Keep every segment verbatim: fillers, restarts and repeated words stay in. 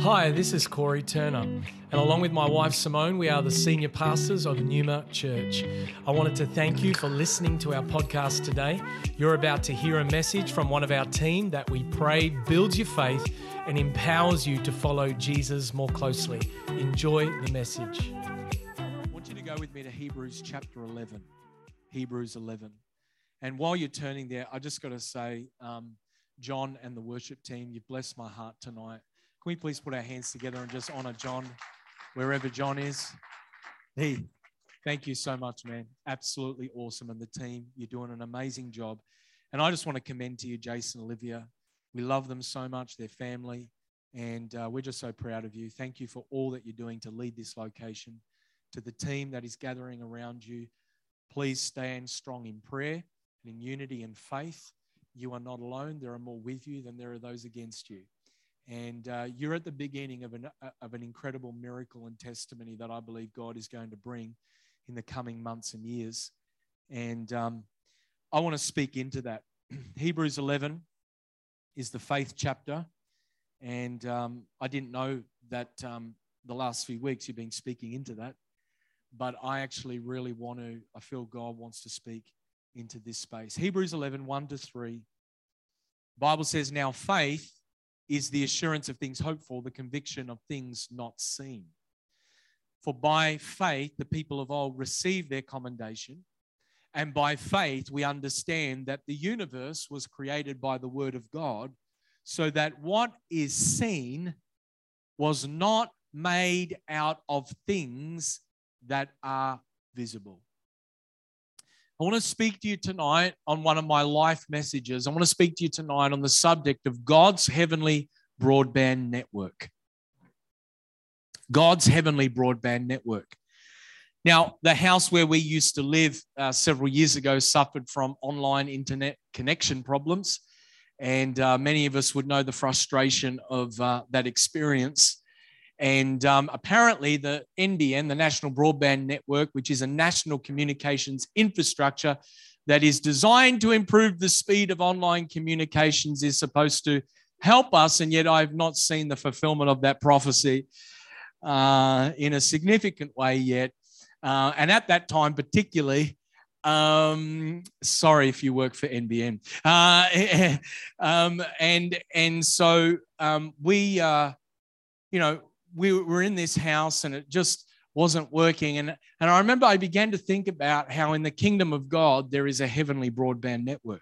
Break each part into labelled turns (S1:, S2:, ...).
S1: Hi, this is Corey Turner, and along with my wife Simone, we are the senior pastors of Numa Church. I wanted to thank you for listening to our podcast today. You're about to hear a message from one of our team that we pray builds your faith and empowers you to follow Jesus more closely. Enjoy the message.
S2: I want you to go with me to Hebrews chapter eleven. Hebrews eleven. And while you're turning there, I just got to say, um, John and the worship team, you've blessed my heart tonight. Can we please put our hands together and just honor John, wherever John is? Hey, thank you so much, man. Absolutely awesome. And the team, you're doing an amazing job. And I just want to commend to you, Jason, Olivia. We love them so much, their family. And uh, we're just so proud of you. Thank you for all that you're doing to lead this location. To the team that is gathering around you, please stand strong in prayer and in unity and faith. You are not alone. There are more with you than there are those against you. And uh, you're at the beginning of an, uh, of an incredible miracle and testimony that I believe God is going to bring in the coming months and years. And um, I want to speak into that. Hebrews eleven is the faith chapter. And um, I didn't know that um, the last few weeks you've been speaking into that. But I actually really want to, I feel God wants to speak into this space. Hebrews eleven, one to three. The Bible says, now faith is the assurance of things hoped for, the conviction of things not seen. For by faith, the people of old received their commendation. And by faith, we understand that the universe was created by the word of God, so that what is seen was not made out of things that are visible. I want to speak to you tonight on one of my life messages. I want to speak to you tonight on the subject of God's heavenly broadband network. God's heavenly broadband network. Now, the house where we used to live uh, several years ago suffered from online internet connection problems. And uh, many of us would know the frustration of uh, that experience. And um, apparently the N B N, the National Broadband Network, which is a national communications infrastructure that is designed to improve the speed of online communications, is supposed to help us. And yet I've not seen the fulfillment of that prophecy uh, in a significant way yet. Uh, and at that time particularly, um, sorry if you work for N B N. Uh, um, and, and so um, we, uh, you know, we were in this house and it just wasn't working. And, and I remember I began to think about how in the kingdom of God, there is a heavenly broadband network.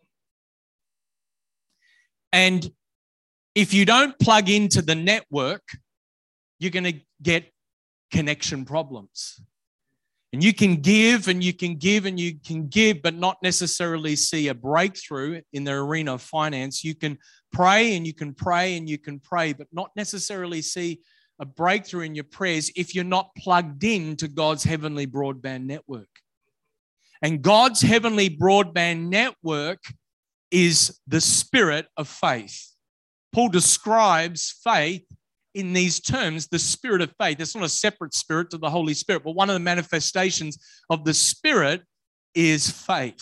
S2: And if you don't plug into the network, you're going to get connection problems. And you can give and you can give and you can give, but not necessarily see a breakthrough in the arena of finance. You can pray and you can pray and you can pray, but not necessarily see a breakthrough in your prayers if you're not plugged in to God's heavenly broadband network. And God's heavenly broadband network is the spirit of faith. Paul describes faith in these terms, the spirit of faith. It's not a separate spirit to the Holy Spirit, but one of the manifestations of the Spirit is faith.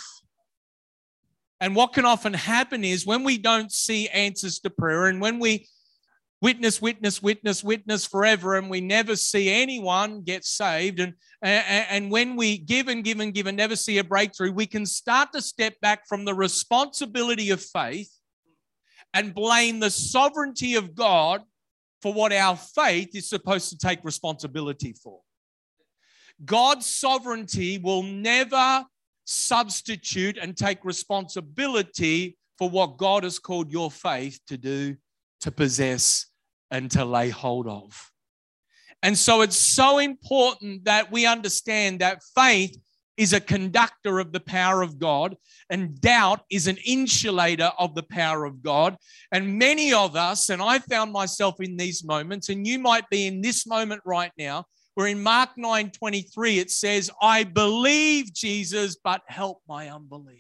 S2: And what can often happen is when we don't see answers to prayer and when we witness, witness, witness, witness forever, and we never see anyone get saved. And, and, and when we give and give and give and never see a breakthrough, we can start to step back from the responsibility of faith and blame the sovereignty of God for what our faith is supposed to take responsibility for. God's sovereignty will never substitute and take responsibility for what God has called your faith to do, to possess, and to lay hold of. And so it's so important that we understand that faith is a conductor of the power of God, and doubt is an insulator of the power of God. And many of us, and I found myself in these moments, and you might be in this moment right now, where in Mark nine twenty-three it says, I believe, Jesus, but help my unbelief.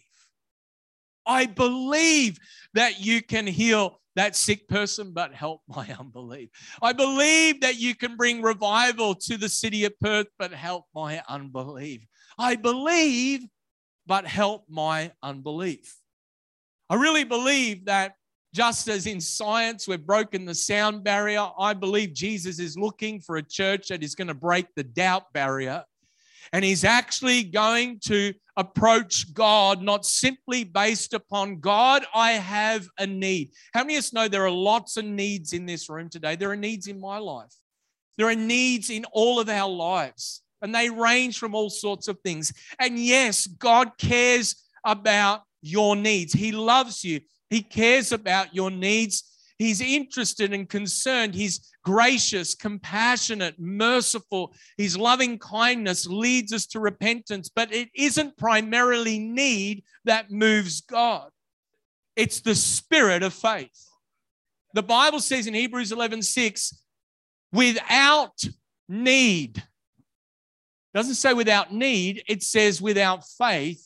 S2: I believe that you can heal that sick person, but help my unbelief. I believe that you can bring revival to the city of Perth, but help my unbelief. I believe, but help my unbelief. I really believe that Just as in science we've broken the sound barrier, I believe Jesus is looking for a church that is going to break the doubt barrier. And he's actually going to approach God not simply based upon, God, I have a need. How many of us know there are lots of needs in this room today? There are needs in my life. There are needs in all of our lives. And they range from all sorts of things. And yes, God cares about your needs. He loves you. He cares about your needs. He's interested and concerned. He's gracious, compassionate, merciful. His loving kindness leads us to repentance. But it isn't primarily need that moves God. It's the spirit of faith. The Bible says in Hebrews eleven six, without need. It doesn't say without need. It says without faith.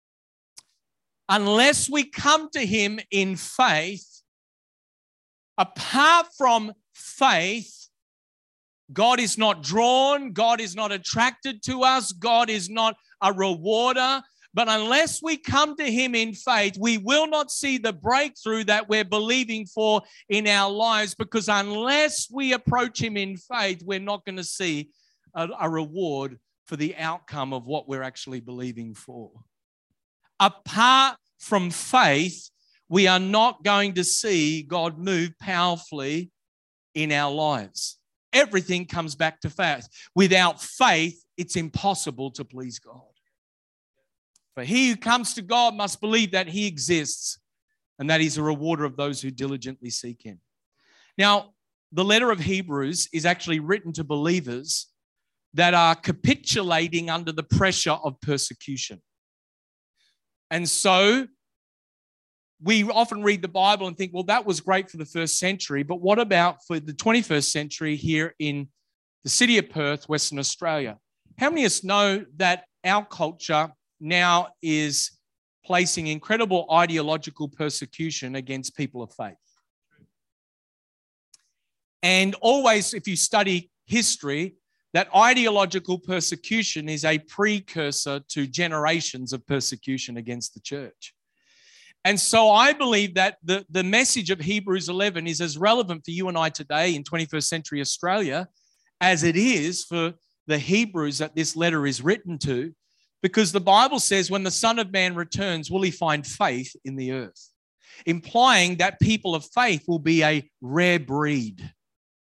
S2: Unless we come to him in faith, apart from faith, God is not drawn, God is not attracted to us, God is not a rewarder. But unless we come to him in faith, we will not see the breakthrough that we're believing for in our lives, because unless we approach him in faith, we're not going to see a, a reward for the outcome of what we're actually believing for. Apart from faith, we are not going to see God move powerfully in our lives. Everything comes back to faith. Without faith, it's impossible to please God. For he who comes to God must believe that he exists and that he's a rewarder of those who diligently seek him. Now, the letter of Hebrews is actually written to believers that are capitulating under the pressure of persecution. And so we often read the Bible and think, well, that was great for the first century, but what about for the twenty-first century here in the city of Perth, Western Australia? How many of us know that our culture now is placing incredible ideological persecution against people of faith? And always, if you study history, that ideological persecution is a precursor to generations of persecution against the church. And so I believe that the, the message of Hebrews eleven is as relevant for you and I today in twenty-first century Australia as it is for the Hebrews that this letter is written to, because the Bible says when the Son of Man returns, will he find faith in the earth? Implying that people of faith will be a rare breed.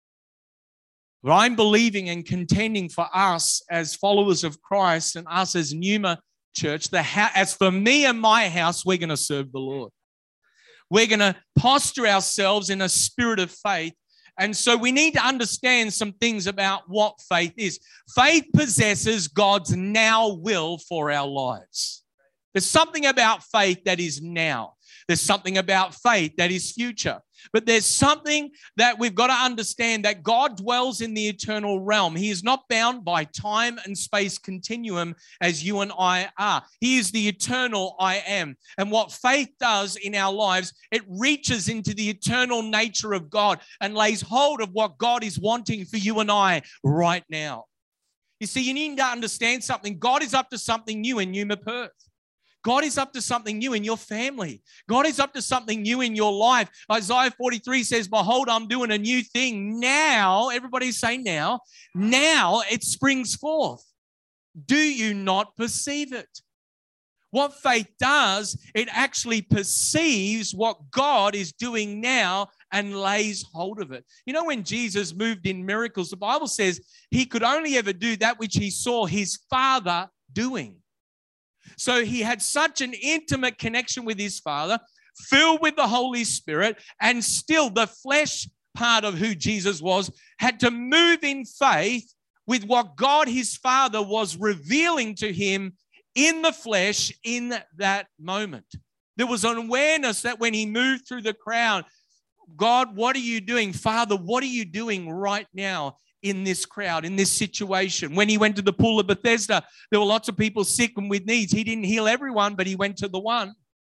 S2: But I'm believing and contending for us as followers of Christ and us as Numa Church, the ha- as for me and my house, we're going to serve the Lord. We're going to posture ourselves in a spirit of faith. And so we need to understand some things about what faith is. Faith possesses God's now will for our lives. There's something about faith that is now. There's something about faith that is future. But there's something that we've got to understand, that God dwells in the eternal realm. He is not bound by time and space continuum as you and I are. He is the eternal I am. And what faith does in our lives, it reaches into the eternal nature of God and lays hold of what God is wanting for you and I right now. You see, you need to understand something. God is up to something new in Numa Perth. God is up to something new in your family. God is up to something new in your life. Isaiah forty-three says, behold, I'm doing a new thing now. Everybody say now. Now it springs forth. Do you not perceive it? What faith does, it actually perceives what God is doing now and lays hold of it. You know, when Jesus moved in miracles, the Bible says he could only ever do that which he saw his Father doing. So he had such an intimate connection with his Father, filled with the Holy Spirit, and still the flesh part of who Jesus was had to move in faith with what God, his Father, was revealing to him in the flesh in that moment. There was an awareness that when he moved through the crowd, God, what are you doing? Father, what are you doing right now in this crowd, in this situation? When he went to the pool of Bethesda, there were lots of people sick and with needs. He didn't heal everyone, but he went to the one.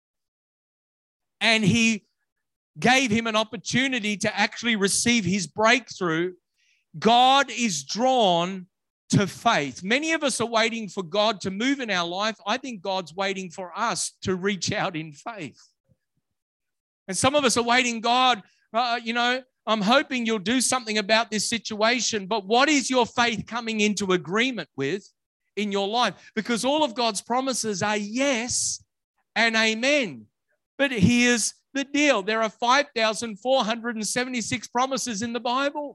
S2: And he gave him an opportunity to actually receive his breakthrough. God is drawn to faith. Many of us are waiting for God to move in our life. I think God's waiting for us to reach out in faith. And some of us are waiting, God, uh, you know, I'm hoping you'll do something about this situation. But what is your faith coming into agreement with in your life? Because all of God's promises are yes and amen. But here's the deal. There are five thousand four hundred seventy-six promises in the Bible.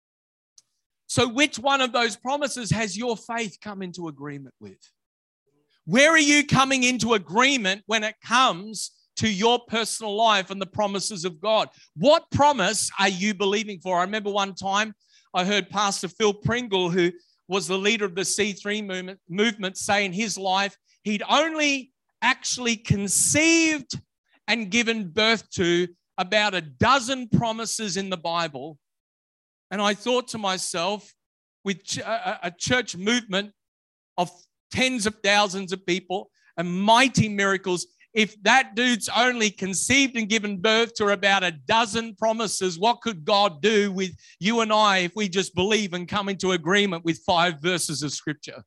S2: So which one of those promises has your faith come into agreement with? Where are you coming into agreement when it comes to your personal life and the promises of God? What promise are you believing for? I remember one time I heard Pastor Phil Pringle, who was the leader of the C three movement, movement say in his life, he'd only actually conceived and given birth to about a dozen promises in the Bible. And I thought to myself, with a church movement of tens of thousands of people and mighty miracles, if that dude's only conceived and given birth to about a dozen promises, what could God do with you and I if we just believe and come into agreement with five verses of Scripture?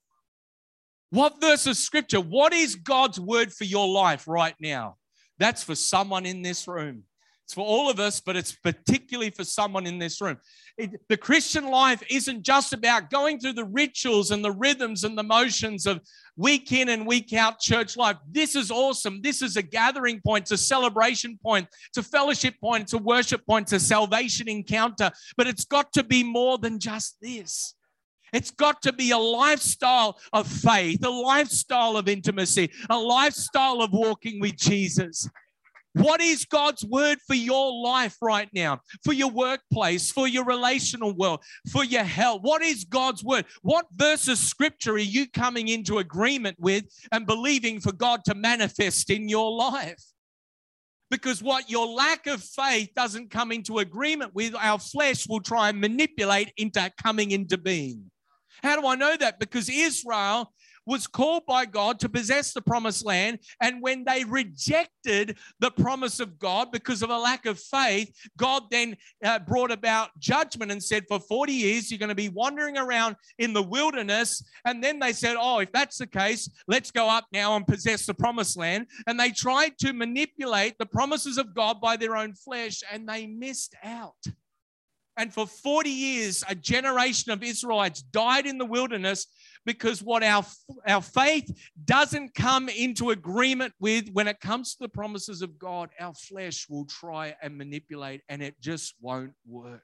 S2: What verse of Scripture? What is God's word for your life right now? That's for someone in this room. It's for all of us, but it's particularly for someone in this room. It, the Christian life isn't just about going through the rituals and the rhythms and the motions of week in and week out church life. This is awesome. This is a gathering point, it's a celebration point, it's a fellowship point, it's a worship point, it's a salvation encounter. But it's got to be more than just this. It's got to be a lifestyle of faith, a lifestyle of intimacy, a lifestyle of walking with Jesus. What is God's word for your life right now, for your workplace, for your relational world, for your health? What is God's word? What verse of Scripture are you coming into agreement with and believing for God to manifest in your life? Because what your lack of faith doesn't come into agreement with, our flesh will try and manipulate into coming into being. How do I know that? Because Israel was called by God to possess the promised land. And when they rejected the promise of God because of a lack of faith, God then uh, brought about judgment and said, for forty years, you're going to be wandering around in the wilderness. And then they said, oh, if that's the case, let's go up now and possess the promised land. And they tried to manipulate the promises of God by their own flesh, and they missed out. And for forty years, a generation of Israelites died in the wilderness because what our, our faith doesn't come into agreement with when it comes to the promises of God, our flesh will try and manipulate, and it just won't work.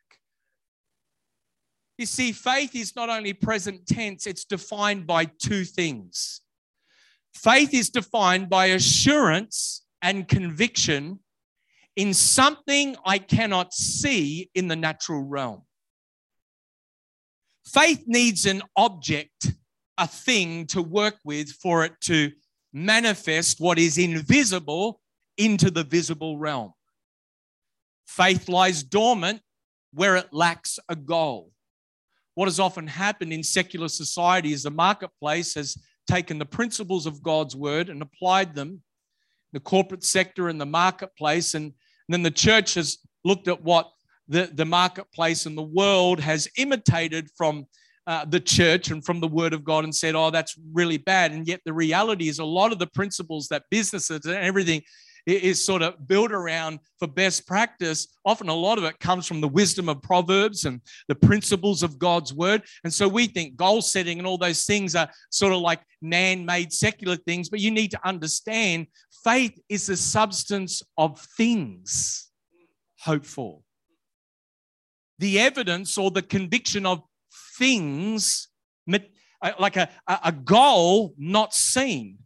S2: You see, faith is not only present tense, it's defined by two things. Faith is defined by assurance and conviction in something I cannot see in the natural realm. Faith needs an object, a thing to work with for it to manifest what is invisible into the visible realm. Faith lies dormant where it lacks a goal. What has often happened in secular society is the marketplace has taken the principles of God's word and applied them, the corporate sector and the marketplace, and And then the church has looked at what the, the marketplace and the world has imitated from uh, the church and from the word of God and said, oh, that's really bad. And yet the reality is a lot of the principles that businesses and everything is sort of built around for best practice. Often a lot of it comes from the wisdom of Proverbs and the principles of God's word. And so we think goal setting and all those things are sort of like man-made secular things, but you need to understand faith is the substance of things hoped for. The evidence or the conviction of things, like a, a goal not seen.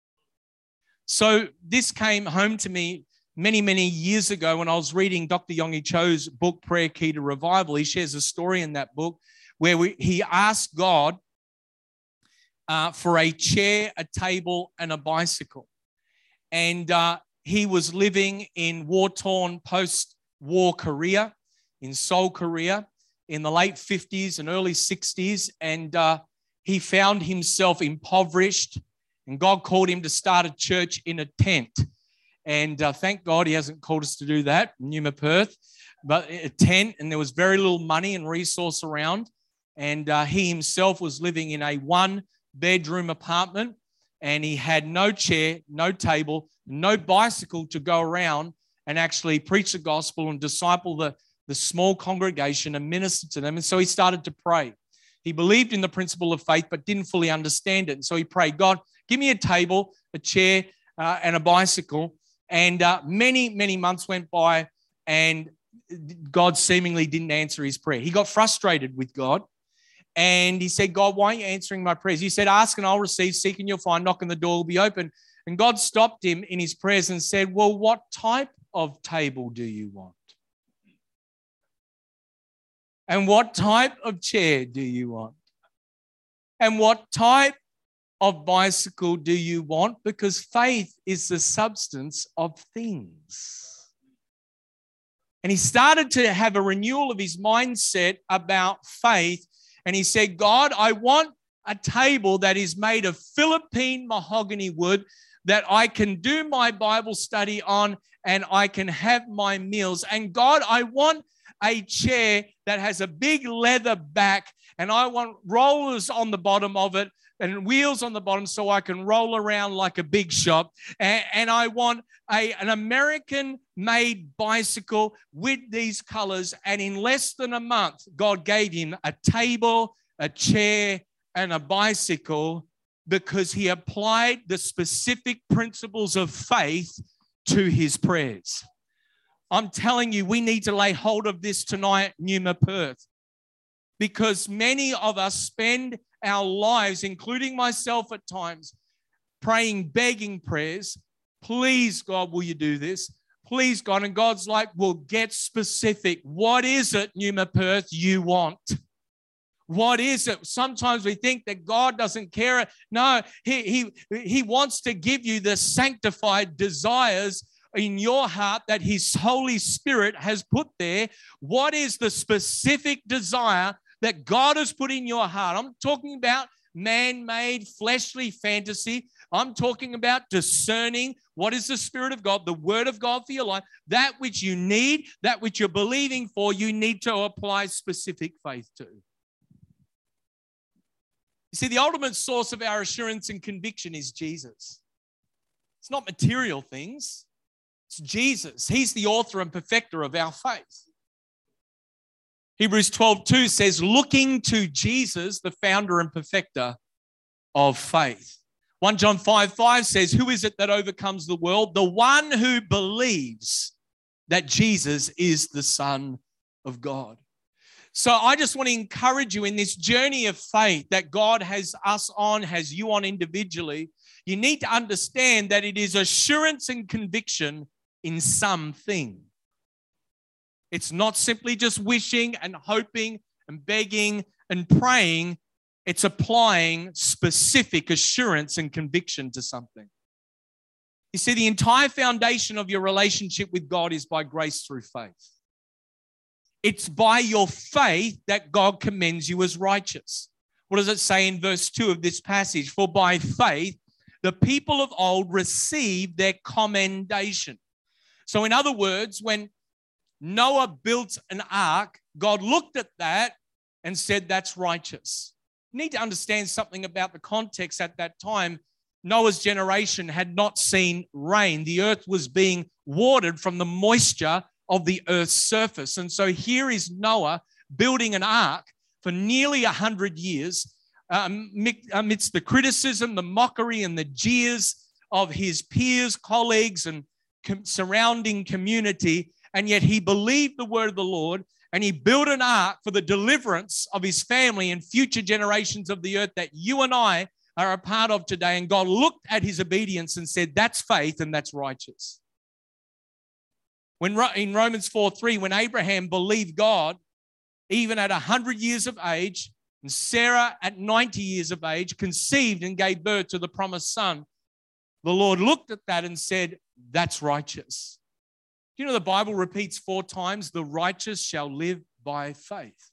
S2: So this came home to me many, many years ago when I was reading Doctor Yonggi Cho's book, Prayer Key to Revival. He shares a story in that book where we, he asked God uh, for a chair, a table, and a bicycle. And uh, he was living in war-torn post-war Korea, in Seoul, Korea, in the late fifties and early sixties. And uh, he found himself impoverished. And God called him to start a church in a tent. And uh, thank God he hasn't called us to do that, Numa Perth, but a tent. And there was very little money and resource around. And uh, he himself was living in a one-bedroom apartment. And he had no chair, no table, no bicycle to go around and actually preach the gospel and disciple the, the small congregation and minister to them. And so he started to pray. He believed in the principle of faith, but didn't fully understand it. And so he prayed, God, give me a table, a chair, uh, and a bicycle. And uh, many, many months went by, and God seemingly didn't answer his prayer. He got frustrated with God. And he said, God, why are you answering my prayers? You said, ask and I'll receive, seek and you'll find, knock and the door will be open. And God stopped him in his prayers and said, well, what type of table do you want? And what type of chair do you want? And what type of bicycle do you want? Because faith is the substance of things. And he started to have a renewal of his mindset about faith. And he said, God, I want a table that is made of Philippine mahogany wood that I can do my Bible study on and I can have my meals. And God, I want a chair that has a big leather back and I want rollers on the bottom of it and wheels on the bottom so I can roll around like a big shot. And, and I want a, an American-made bicycle with these colors. And in less than a month, God gave him a table, a chair, and a bicycle because he applied the specific principles of faith to his prayers. I'm telling you, we need to lay hold of this tonight, Numa Perth, because many of us spend our lives, including myself at times, praying, begging prayers. Please, God, will you do this? Please, God. And God's like, well, get specific. What is it, Numa Perth, you want? What is it? Sometimes we think that God doesn't care. No, he, he, he wants to give you the sanctified desires in your heart that his Holy Spirit has put there. What is the specific desire that God has put in your heart? I'm talking about man-made fleshly fantasy. I'm talking about discerning what is the Spirit of God, the Word of God for your life. That which you need, that which you're believing for, you need to apply specific faith to. You see, the ultimate source of our assurance and conviction is Jesus. It's not material things. It's Jesus. He's the author and perfecter of our faith. Hebrews twelve two says, looking to Jesus, the founder and perfecter of faith. First John five five says, who is it that overcomes the world? The one who believes that Jesus is the Son of God. So I just want to encourage you in this journey of faith that God has us on, has you on individually. You need to understand that it is assurance and conviction in something. It's not simply just wishing and hoping and begging and praying. It's applying specific assurance and conviction to something. You see, the entire foundation of your relationship with God is by grace through faith. It's by your faith that God commends you as righteous. What does it say in verse two of this passage? For by faith, the people of old received their commendation. So in other words, when Noah built an ark, God looked at that and said, that's righteous. You need to understand something about the context at that time. Noah's generation had not seen rain. The earth was being watered from the moisture of the earth's surface. And so here is Noah building an ark for nearly a hundred years um, amidst the criticism, the mockery, and the jeers of his peers, colleagues, and com- surrounding community. And yet he believed the word of the Lord, and he built an ark for the deliverance of his family and future generations of the earth that you and I are a part of today. And God looked at his obedience and said, that's faith and that's righteous. When in Romans four three, when Abraham believed God, even at one hundred years of age, and Sarah at ninety years of age, conceived and gave birth to the promised son, the Lord looked at that and said, that's righteous. You know, the Bible repeats four times, the righteous shall live by faith.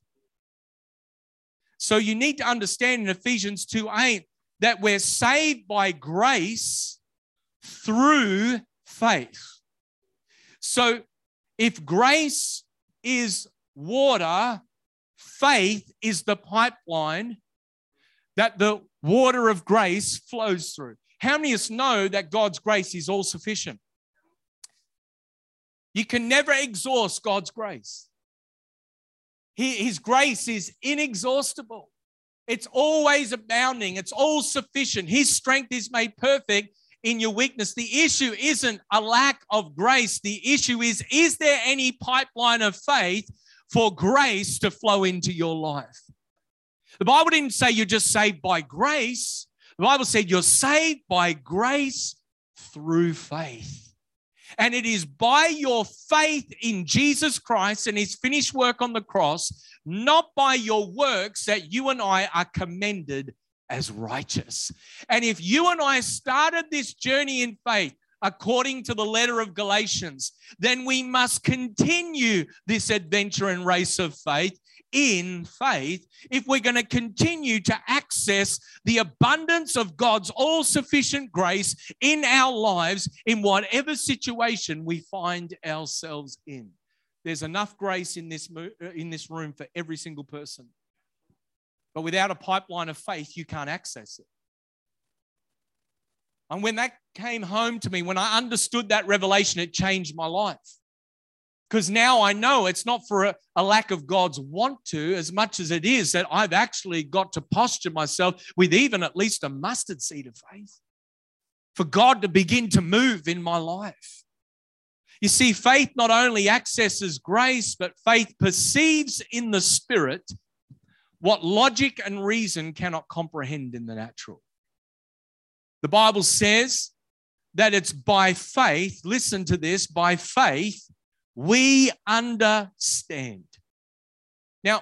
S2: So you need to understand in Ephesians two eight that we're saved by grace through faith. So if grace is water, faith is the pipeline that the water of grace flows through. How many of us know that God's grace is all sufficient? You can never exhaust God's grace. His grace is inexhaustible. It's always abounding. It's all sufficient. His strength is made perfect in your weakness. The issue isn't a lack of grace. The issue is, is there any pipeline of faith for grace to flow into your life? The Bible didn't say you're just saved by grace. The Bible said you're saved by grace through faith. And it is by your faith in Jesus Christ and his finished work on the cross, not by your works, that you and I are commended as righteous. And if you and I started this journey in faith according to the letter of Galatians, then we must continue this adventure and race of faith in faith if we're going to continue to access the abundance of God's all-sufficient grace in our lives in whatever situation we find ourselves in. There's enough grace in this, in this room for every single person. But without a pipeline of faith, you can't access it. And when that came home to me, when I understood that revelation, it changed my life. Because now I know it's not for a, a lack of God's want to, as much as it is that I've actually got to posture myself with even at least a mustard seed of faith for God to begin to move in my life. You see, faith not only accesses grace, but faith perceives in the Spirit what logic and reason cannot comprehend in the natural. The Bible says that it's by faith, listen to this, by faith, we understand. Now,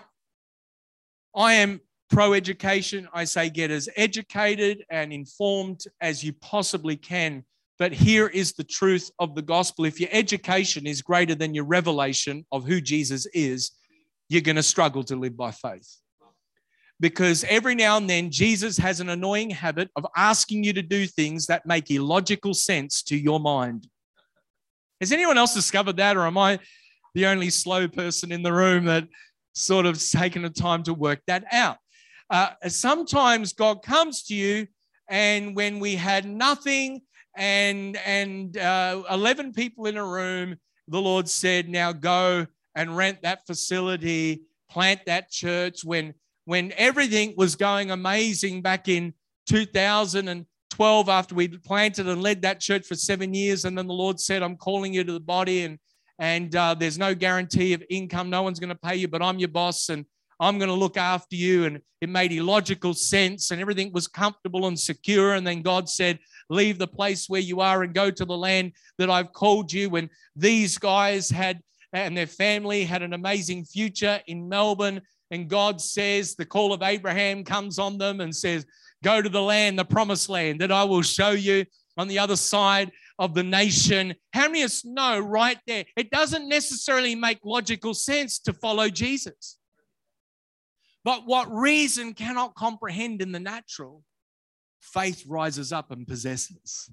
S2: I am pro-education. I say get as educated and informed as you possibly can. But here is the truth of the gospel. If your education is greater than your revelation of who Jesus is, you're going to struggle to live by faith. Because every now and then, Jesus has an annoying habit of asking you to do things that make illogical sense to your mind. Has anyone else discovered that, or am I the only slow person in the room that sort of taken the time to work that out? Uh, sometimes God comes to you, and when we had nothing and, and uh, eleven people in a room, the Lord said, now go and rent that facility, plant that church. When, when everything was going amazing back in two thousand twelve, after we'd planted and led that church for seven years. And then the Lord said, I'm calling you to the body, and, and uh, there's no guarantee of income. No one's going to pay you, but I'm your boss and I'm going to look after you. And it made illogical sense and everything was comfortable and secure. And then God said, leave the place where you are and go to the land that I've called you. And these guys had, and their family had an amazing future in Melbourne. And God says, the call of Abraham comes on them and says, go to the land, the promised land that I will show you on the other side of the nation. How many of us know right there? It doesn't necessarily make logical sense to follow Jesus. But what reason cannot comprehend in the natural, faith rises up and possesses.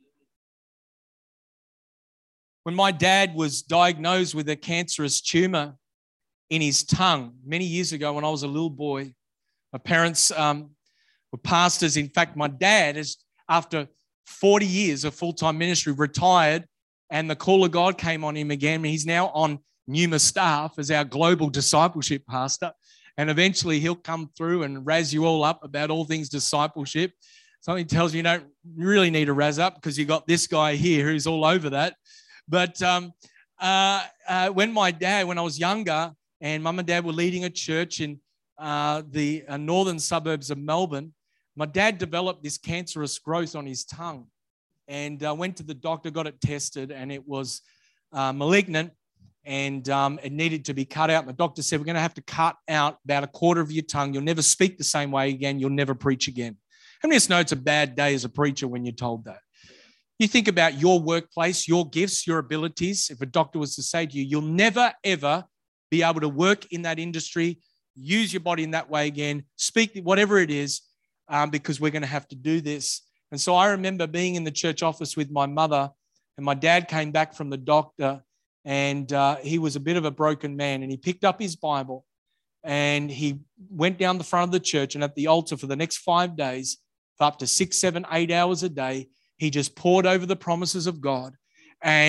S2: When my dad was diagnosed with a cancerous tumor in his tongue many years ago when I was a little boy, my parents um, were pastors. In fact, my dad is, after forty years of full-time ministry, retired, and the call of God came on him again. He's now on Numa staff as our global discipleship pastor, and eventually he'll come through and razz you all up about all things discipleship. Something tells you you don't really need to razz up because you got this guy here who's all over that. But um, uh, uh, when my dad, when I was younger, and mum and dad were leading a church in uh, the uh, northern suburbs of Melbourne, my dad developed this cancerous growth on his tongue and uh, went to the doctor, got it tested, and it was uh, malignant, and um, it needed to be cut out. And the doctor said, we're going to have to cut out about a quarter of your tongue. You'll never speak the same way again. You'll never preach again. How many of us know it's a bad day as a preacher when you're told that? You think about your workplace, your gifts, your abilities. If a doctor was to say to you, you'll never, ever be able to work in that industry, use your body in that way again, speak whatever it is, um, because we're going to have to do this. And so I remember being in the church office with my mother, and my dad came back from the doctor, and uh, he was a bit of a broken man, and he picked up his Bible and he went down the front of the church, and at the altar for the next five days, for up to six, seven, eight hours a day, he just poured over the promises of God. And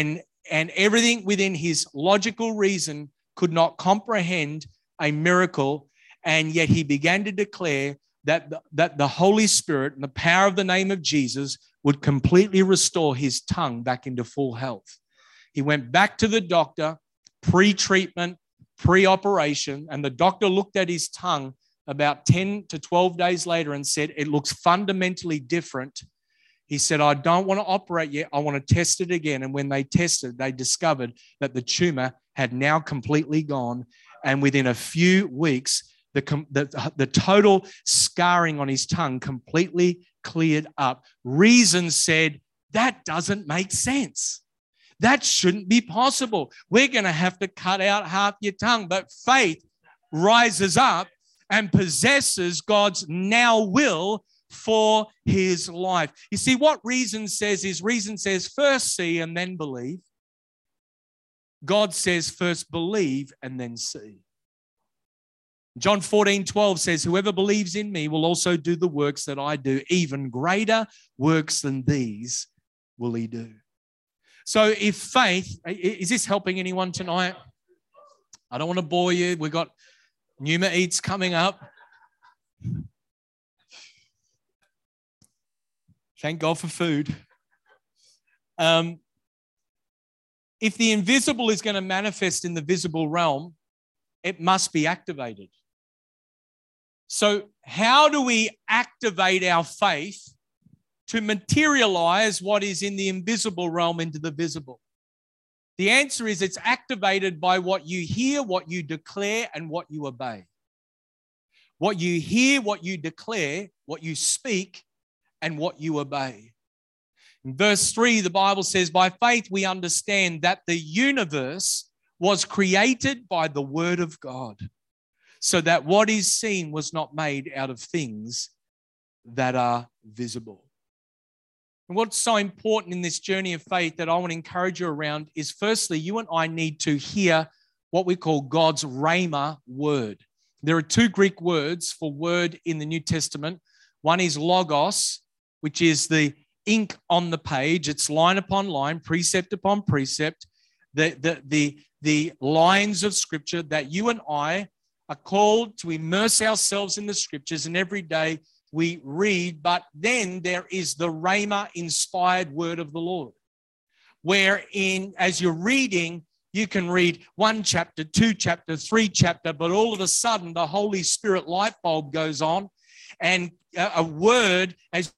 S2: and everything within his logical reason could not comprehend a miracle, and yet he began to declare that the, that the Holy Spirit and the power of the name of Jesus would completely restore his tongue back into full health. He went back to the doctor, pre-treatment, pre-operation, and the doctor looked at his tongue about ten to twelve days later and said, it looks fundamentally different. He said, I don't want to operate yet. I want to test it again. And when they tested, they discovered that the tumor had now completely gone. And within a few weeks, the, the, the total scarring on his tongue completely cleared up. Reason said, that doesn't make sense. That shouldn't be possible. We're going to have to cut out half your tongue. But faith rises up and possesses God's now will for his life. You see, what reason says is reason says first see and then believe. God says first believe and then see. John fourteen twelve says, whoever believes in me will also do the works that I do. Even greater works than these will he do. So if faith, is this helping anyone tonight? I don't want to bore you. We've got Numa Eats coming up. Thank God for food. Um, if the invisible is going to manifest in the visible realm, it must be activated. So how do we activate our faith to materialize what is in the invisible realm into the visible? The answer is it's activated by what you hear, what you declare, and what you obey. What you hear, what you declare, what you speak, and what you obey. In verse three, the Bible says, by faith we understand that the universe was created by the word of God, so that what is seen was not made out of things that are visible. And what's so important in this journey of faith that I want to encourage you around is, firstly, you and I need to hear what we call God's rhema word. There are two Greek words for word in the New Testament. One is logos, which is the ink on the page. It's line upon line, precept upon precept, the, the, the, the lines of Scripture that you and I are called to immerse ourselves in the Scriptures, and every day we read. But then there is the rhema inspired word of the Lord, wherein as you're reading, you can read one chapter, two chapter, three chapter, but all of a sudden the Holy Spirit light bulb goes on, and a, a word as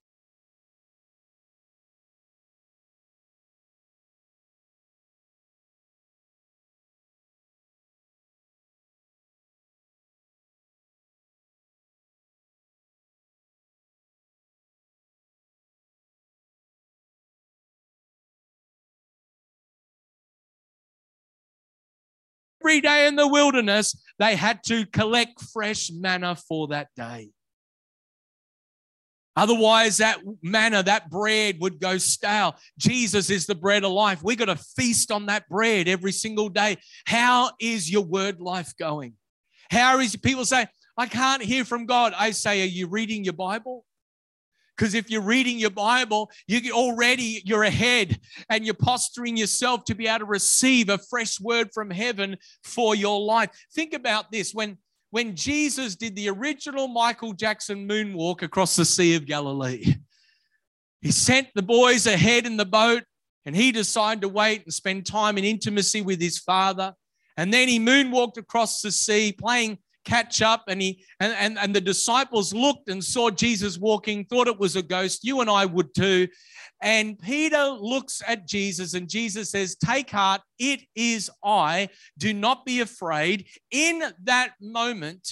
S2: every day in the wilderness, they had to collect fresh manna for that day. Otherwise, that manna, that bread would go stale. Jesus is the bread of life. We got to feast on that bread every single day. How is your word life going? How is, people say, I can't hear from God. I say, are you reading your Bible? Because if you're reading your Bible, you already, you're ahead and you're posturing yourself to be able to receive a fresh word from heaven for your life. Think about this. When, when Jesus did the original Michael Jackson moonwalk across the Sea of Galilee, he sent the boys ahead in the boat, and he decided to wait and spend time in intimacy with his Father. And then he moonwalked across the sea playing catch up, and he and, and, and the disciples looked and saw Jesus walking, thought it was a ghost. You and I would too. And Peter looks at Jesus, and Jesus says, take heart, it is I. Do not be afraid. In that moment,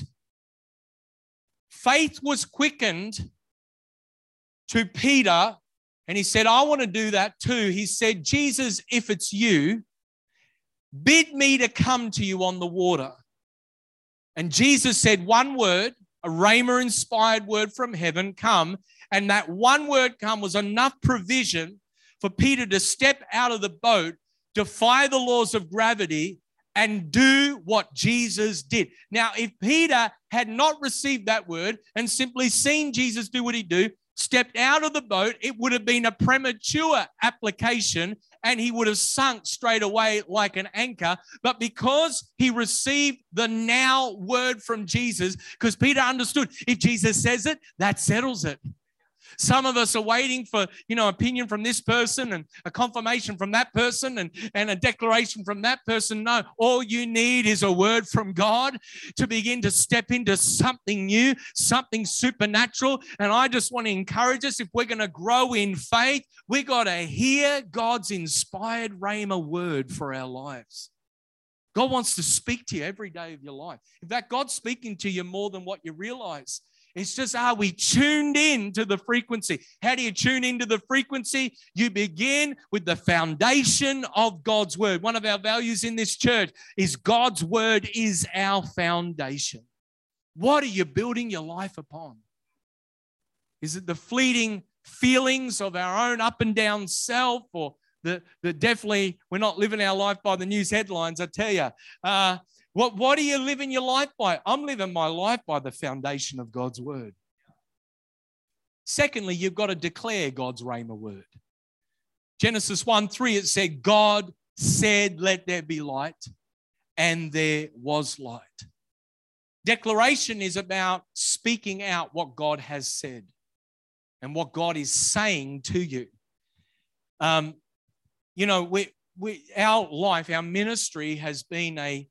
S2: faith was quickened to Peter, and he said, I want to do that too. He said, Jesus, if it's you, bid me to come to you on the water. And Jesus said one word, a rhema-inspired word from heaven, come. And that one word, come, was enough provision for Peter to step out of the boat, defy the laws of gravity, and do what Jesus did. Now, if Peter had not received that word and simply seen Jesus do what he do, stepped out of the boat, it would have been a premature application and he would have sunk straight away like an anchor. But because he received the now word from Jesus, because Peter understood if Jesus says it, that settles it. Some of us are waiting for, you know, opinion from this person and a confirmation from that person and, and a declaration from that person. No, all you need is a word from God to begin to step into something new, something supernatural. And I just want to encourage us, if we're going to grow in faith, we got to hear God's inspired rhema word for our lives. God wants to speak to you every day of your life. In fact, God's speaking to you more than what you realize. It's just, are we tuned in to the frequency? How do you tune into the frequency? You begin with the foundation of God's word. One of our values in this church is God's word is our foundation. What are you building your life upon? Is it the fleeting feelings of our own up and down self, or the, the definitely we're not living our life by the news headlines, I tell you. Uh, What, what are you living your life by? I'm living my life by the foundation of God's word. Secondly, you've got to declare God's rhema word. Genesis one three, it said, God said, let there be light, and there was light. Declaration is about speaking out what God has said and what God is saying to you. Um, you know, we, we, our life, our ministry has been a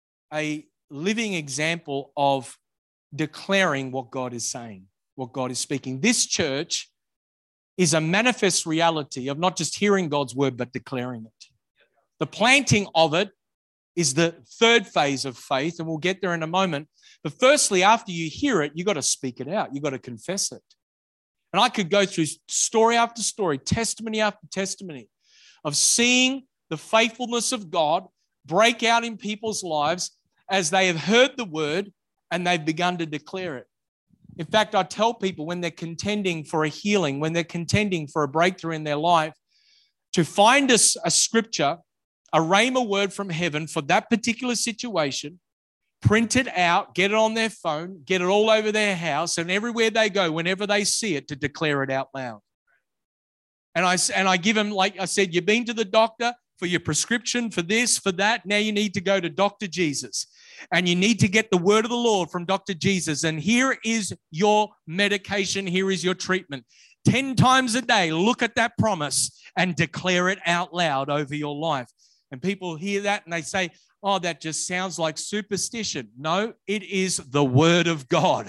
S2: a living example of declaring what God is saying, what God is speaking. This church is a manifest reality of not just hearing God's word, but declaring it. The planting of it is the third phase of faith, and we'll get there in a moment. But firstly, after you hear it, you've got to speak it out. You've got to confess it. And I could go through story after story, testimony after testimony of seeing the faithfulness of God break out in people's lives as they have heard the word and they've begun to declare it. In fact, I tell people when they're contending for a healing, when they're contending for a breakthrough in their life, to find a, a scripture, a rhema word from heaven for that particular situation, print it out, get it on their phone, get it all over their house, and everywhere they go, whenever they see it, to declare it out loud. And I, and I give them, like I said, you've been to the doctor for your prescription, for this, for that. Now you need to go to Doctor Jesus. And you need to get the word of the Lord from Doctor Jesus. And here is your medication. Here is your treatment. Ten times a day, look at that promise and declare it out loud over your life. And people hear that and they say, oh, that just sounds like superstition. No, it is the word of God.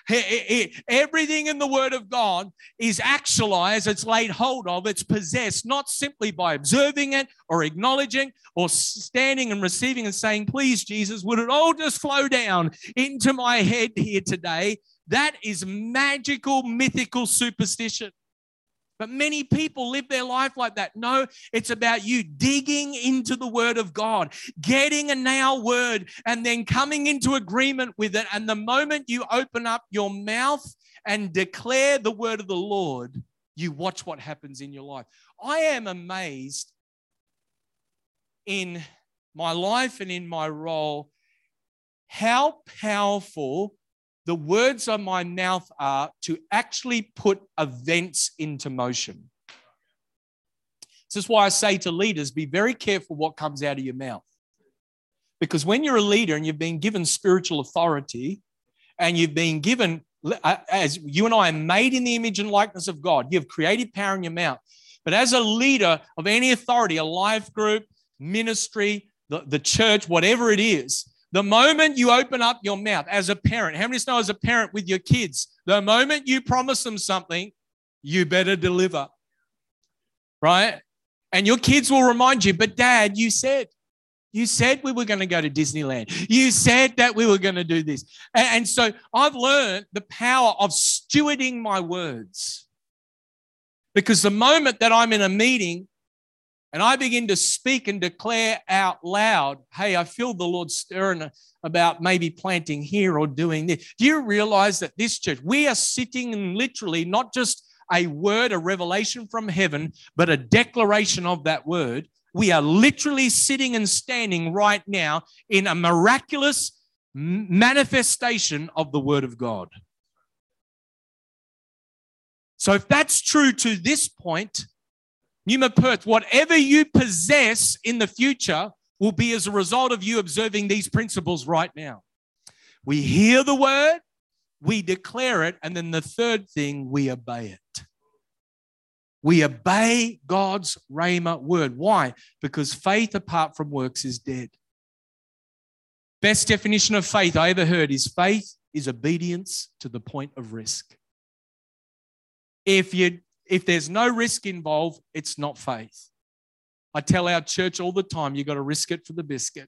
S2: Everything in the word of God is actualized, it's laid hold of, it's possessed, not simply by observing it or acknowledging or standing and receiving and saying, please, Jesus, would it all just flow down into my head here today? That is magical, mythical superstition. But many people live their life like that. No, it's about you digging into the word of God, getting a now word, and then coming into agreement with it. And the moment you open up your mouth and declare the word of the Lord, you watch what happens in your life. I am amazed in my life and in my role how powerful the words of my mouth are to actually put events into motion. This is why I say to leaders, be very careful what comes out of your mouth. Because when you're a leader and you've been given spiritual authority and you've been given, as you and I are made in the image and likeness of God, you have creative power in your mouth. But as a leader of any authority, a life group, ministry, the, the church, whatever it is, the moment you open up your mouth as a parent, how many know as a parent with your kids, the moment you promise them something, you better deliver, right? And your kids will remind you, but Dad, you said, you said we were going to go to Disneyland. You said that we were going to do this. And, and so I've learned the power of stewarding my words. Because the moment that I'm in a meeting and I begin to speak and declare out loud, hey, I feel the Lord stirring about maybe planting here or doing this. Do you realize that this church, we are sitting in literally not just a word, a revelation from heaven, but a declaration of that word. We are literally sitting and standing right now in a miraculous manifestation of the word of God. So if that's true to this point, Numa Perth, whatever you possess in the future will be as a result of you observing these principles right now. We hear the word, we declare it, and then the third thing, we obey it. We obey God's Rhema word. Why? Because faith apart from works is dead. Best definition of faith I ever heard is faith is obedience to the point of risk. If you, if there's no risk involved, it's not faith. I tell our church all the time, you've got to risk it for the biscuit.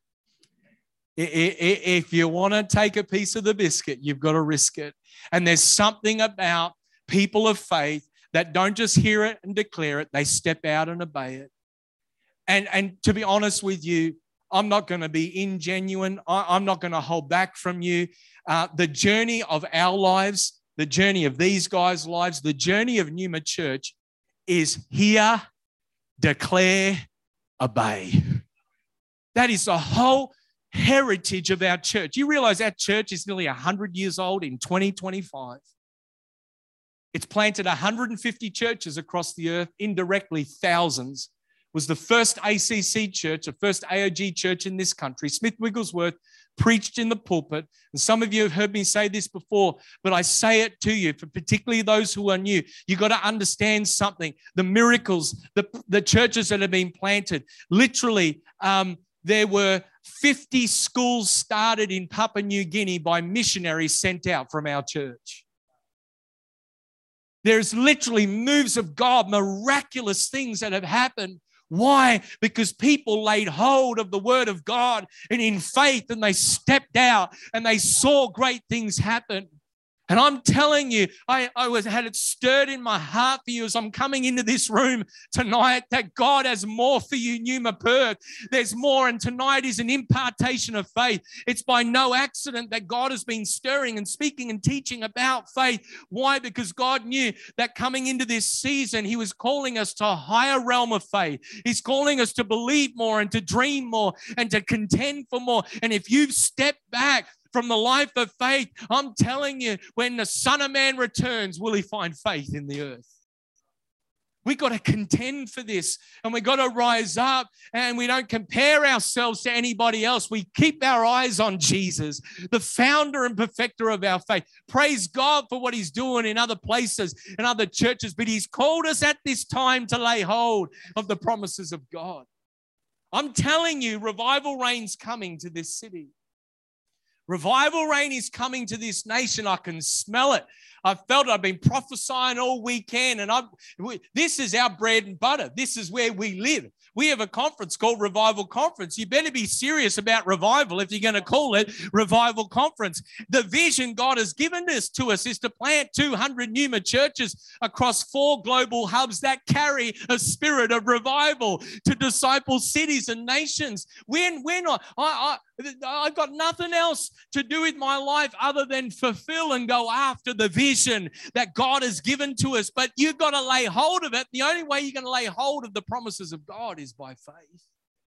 S2: If you want to take a piece of the biscuit, you've got to risk it. And there's something about people of faith that don't just hear it and declare it, they step out and obey it. And, and to be honest with you, I'm not going to be ingenuine. I'm not going to hold back from you. Uh, the journey of our lives, the journey of these guys' lives, the journey of Numa Church is hear, declare, obey. That is the whole heritage of our church. You realize our church is nearly one hundred years old in twenty twenty-five. It's planted one hundred fifty churches across the earth, indirectly thousands. Was the first A C C church, the first A O G church in this country. Smith Wigglesworth preached in the pulpit. And some of you have heard me say this before, but I say it to you, for particularly those who are new. You've got to understand something. The miracles, the, the churches that have been planted. Literally, um, there were fifty schools started in Papua New Guinea by missionaries sent out from our church. There's literally moves of God, miraculous things that have happened. Why? Because people laid hold of the word of God and in faith, and they stepped out and they saw great things happen. And I'm telling you, I, I was had it stirred in my heart for you as I'm coming into this room tonight that God has more for you, Numa Perth. There's more, and tonight is an impartation of faith. It's by no accident that God has been stirring and speaking and teaching about faith. Why? Because God knew that coming into this season, He was calling us to a higher realm of faith. He's calling us to believe more and to dream more and to contend for more. And if you've stepped back from the life of faith, I'm telling you, when the Son of Man returns, will He find faith in the earth? We got to contend for this, and we got to rise up, and we don't compare ourselves to anybody else. We keep our eyes on Jesus, the founder and perfecter of our faith. Praise God for what He's doing in other places and other churches, but He's called us at this time to lay hold of the promises of God. I'm telling you, revival rain's coming to this city. Revival rain is coming to this nation. I can smell it. I felt it. I've been prophesying all weekend, and I've, this is our bread and butter. This is where we live. We have a conference called Revival Conference. You better be serious about revival if you're going to call it Revival Conference. The vision God has given us to us is to plant two hundred Numa churches across four global hubs that carry a spirit of revival to disciple cities and nations. When, when I, I, I, I've got nothing else to do with my life other than fulfill and go after the vision that God has given to us. But you've got to lay hold of it. The only way you're going to lay hold of the promises of God is by faith.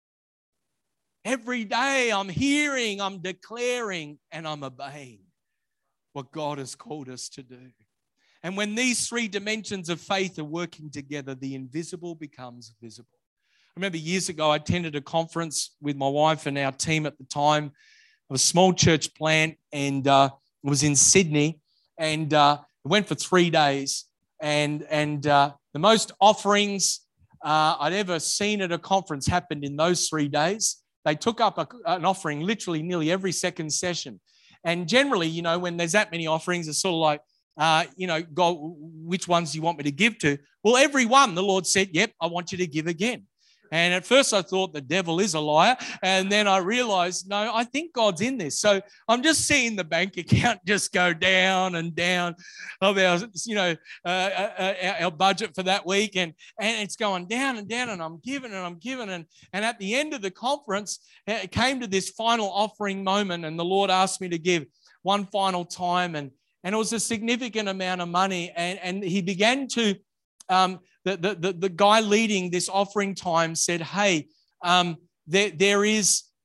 S2: Every day I'm hearing, I'm declaring, and I'm obeying what God has called us to do. And when these three dimensions of faith are working together, the invisible becomes visible. I remember years ago, I attended a conference with my wife and our team at the time of a small church plant, and uh, it was in Sydney, and uh, it went for three days. And, and uh, the most offerings uh, I'd ever seen at a conference happened in those three days. They took up a, an offering literally nearly every second session. And generally, you know, when there's that many offerings, it's sort of like, uh, you know, God, which ones do you want me to give to? Well, every one, the Lord said, yep, I want you to give again. And at first I thought the devil is a liar. And then I realized, no, I think God's in this. So I'm just seeing the bank account just go down and down of our, you know, uh, uh, our budget for that week. And, and it's going down and down, and I'm giving and I'm giving. And, and at the end of the conference, it came to this final offering moment, and the Lord asked me to give one final time. And, and it was a significant amount of money. And, and He began to, um, The, the, the guy leading this offering time said, hey, um, there, there is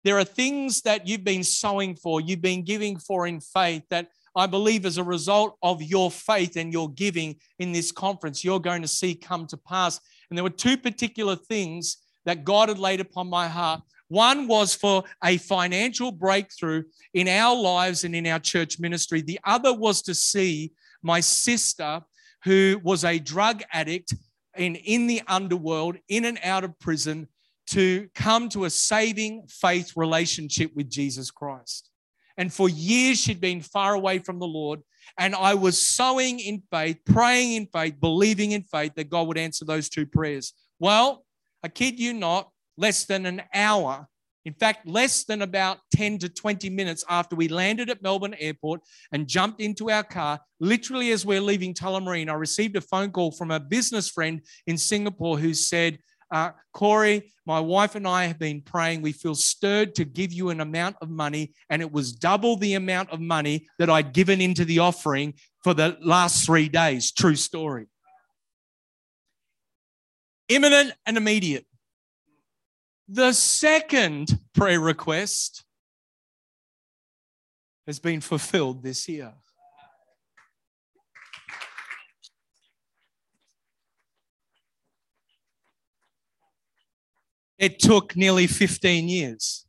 S2: there are things that you've been sowing for, you've been giving for in faith that I believe as a result of your faith and your giving in this conference, you're going to see come to pass. And there were two particular things that God had laid upon my heart. One was for a financial breakthrough in our lives and in our church ministry. The other was to see my sister, who was a drug addict and in the underworld, in and out of prison, to come to a saving faith relationship with Jesus Christ. And for years, she'd been far away from the Lord. And I was sowing in faith, praying in faith, believing in faith that God would answer those two prayers. Well, I kid you not, less than an hour, in fact, less than about ten to twenty minutes after we landed at Melbourne Airport and jumped into our car, literally as we're leaving Tullamarine, I received a phone call from a business friend in Singapore who said, Uh, Corey, my wife and I have been praying. We feel stirred to give you an amount of money, and it was double the amount of money that I'd given into the offering for the last three days. True story. Imminent and immediate. The second prayer request has been fulfilled this year. It took nearly fifteen years.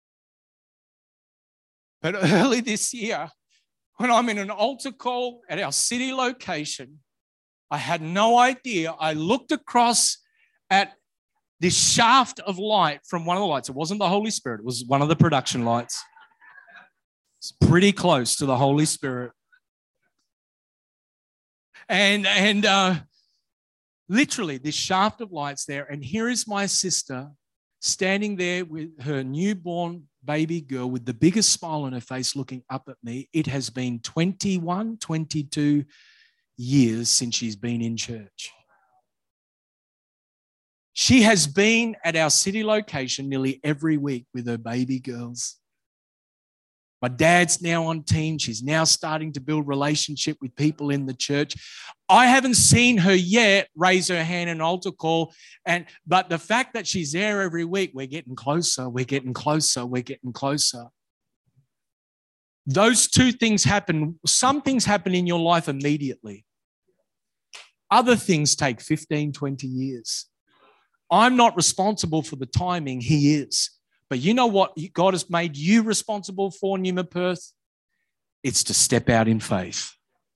S2: But early this year, when I'm in an altar call at our city location, I had no idea. I looked across at this shaft of light from one of the lights. It wasn't the Holy Spirit. It was one of the production lights. It's pretty close to the Holy Spirit. And, and uh, literally this shaft of light's there. And here is my sister standing there with her newborn baby girl with the biggest smile on her face looking up at me. It has been twenty-one, twenty-two years since she's been in church. She has been at our city location nearly every week with her baby girls. My dad's now on team. She's now starting to build relationship with people in the church. I haven't seen her yet raise her hand in an altar call, and but the fact that she's there every week, we're getting closer, we're getting closer, we're getting closer. Those two things happen. Some things happen in your life immediately. Other things take fifteen, twenty years. I'm not responsible for the timing. He is. But you know what God has made you responsible for, Numa Perth? It's to step out in faith.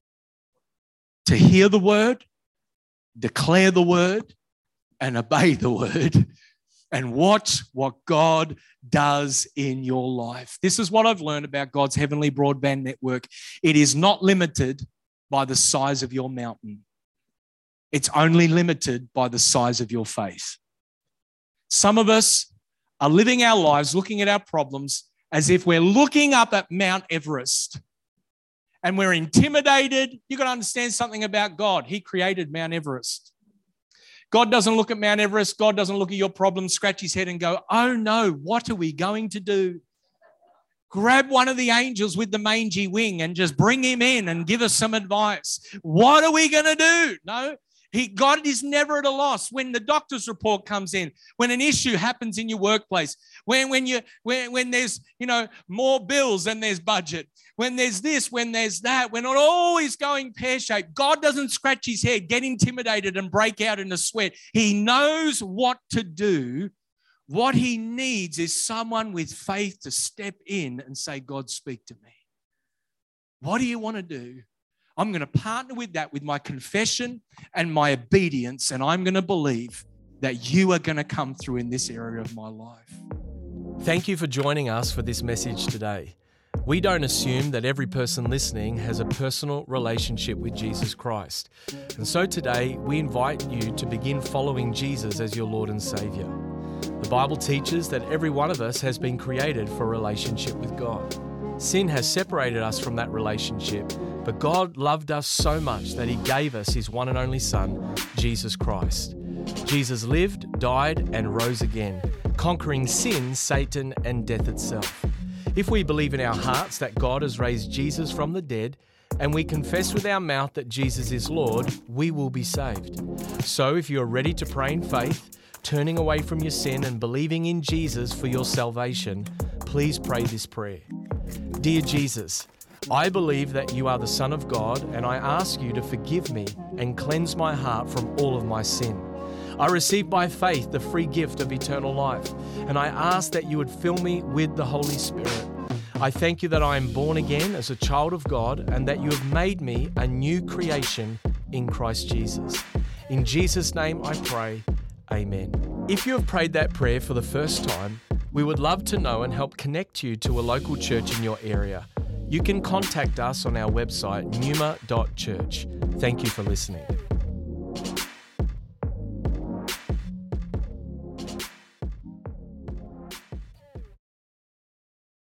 S2: To hear the word, declare the word, and obey the word. And watch what God does in your life. This is what I've learned about God's heavenly broadband network. It is not limited by the size of your mountain. It's only limited by the size of your faith. Some of us are living our lives looking at our problems as if we're looking up at Mount Everest and we're intimidated. You've got to understand something about God. He created Mount Everest. God doesn't look at Mount Everest. God doesn't look at your problems, scratch his head and go, oh no, what are we going to do? Grab one of the angels with the mangy wing and just bring him in and give us some advice. What are we going to do? No. He, God is never at a loss. When the doctor's report comes in, when an issue happens in your workplace, when, when, you, when, when there's, you know, more bills than there's budget, when there's this, when there's that, we're not always going pear-shaped. God doesn't scratch his head, get intimidated and break out in a sweat. He knows what to do. What he needs is someone with faith to step in and say, God, speak to me. What do you want to do? I'm going to partner with that with my confession and my obedience, and I'm going to believe that you are going to come through in this area of my life.
S1: Thank you for joining us for this message today. We don't assume that every person listening has a personal relationship with Jesus Christ. And so today, we invite you to begin following Jesus as your Lord and Savior. The Bible teaches that every one of us has been created for a relationship with God. Sin has separated us from that relationship, but God loved us so much that he gave us his one and only Son, Jesus Christ. Jesus lived, died, and rose again, conquering sin, Satan, and death itself. If we believe in our hearts that God has raised Jesus from the dead, and we confess with our mouth that Jesus is Lord, we will be saved. So if you are ready to pray in faith, turning away from your sin and believing in Jesus for your salvation, please pray this prayer. Dear Jesus, I believe that you are the Son of God, and I ask you to forgive me and cleanse my heart from all of my sin. I receive by faith the free gift of eternal life, and I ask that you would fill me with the Holy Spirit. I thank you that I am born again as a child of God and that you have made me a new creation in Christ Jesus. In Jesus' name I pray, amen. If you have prayed that prayer for the first time, we would love to know and help connect you to a local church in your area. You can contact us on our website, numa dot church. Thank you for listening.